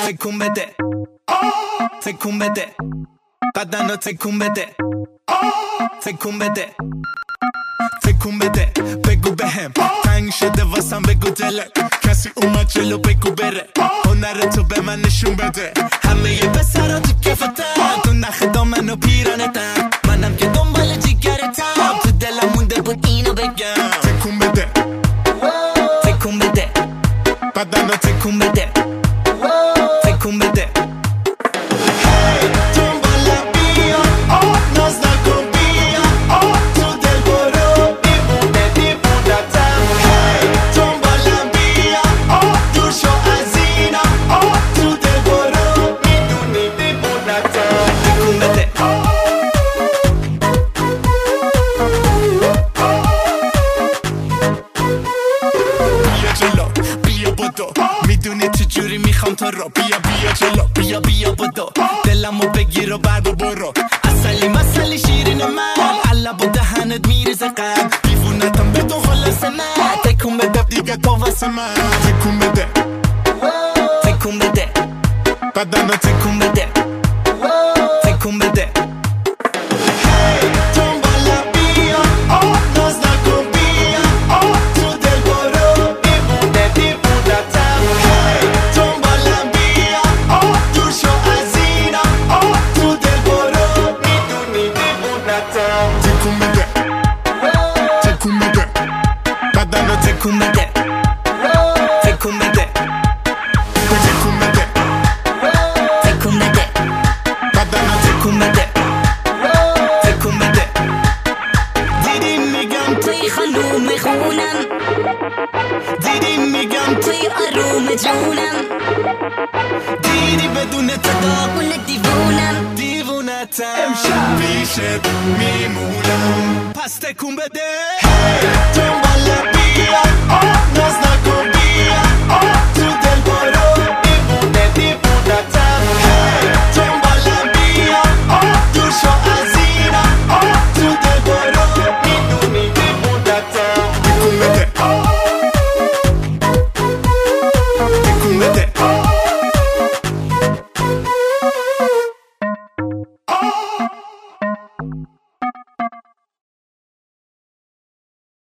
تکون بده تکون بده بدن رو تکون بده تکون بده تکون بده بگو بهم تنگ شده واسم بگو دلت کسی اومد جلو بگو بره هنر تو به من نشون بده همه ی پسرا تو کفتن تو نخ دامن و پیرانتن منم که دنبال جیگرتم تو دلم مونده بود اینو بگم تکون بده تکون بده بدن رو تکون بده تکون بده میدونی چجوری میخوام تو رو بیا بیا جلو بیا بیا بدو دلمو بگیر و بعد برو اصلی مسلی شیرین من علب و دهنت میریزه قلب دیوونتم بدون خلاص من تکون بده دیگه تو واسه من تکون بده تکون بده بدن رو تکون بده تکون بده تکون بده تکون بده تکون بده تکون بده بدن رو تکون بده تکون بده دیدی میگم توی خانوم خونم دیدی میگم توی آروم جونم دیدی بدون تو داغون دیوونم دیوونتم امشب پیشت میمونم پس تکون بده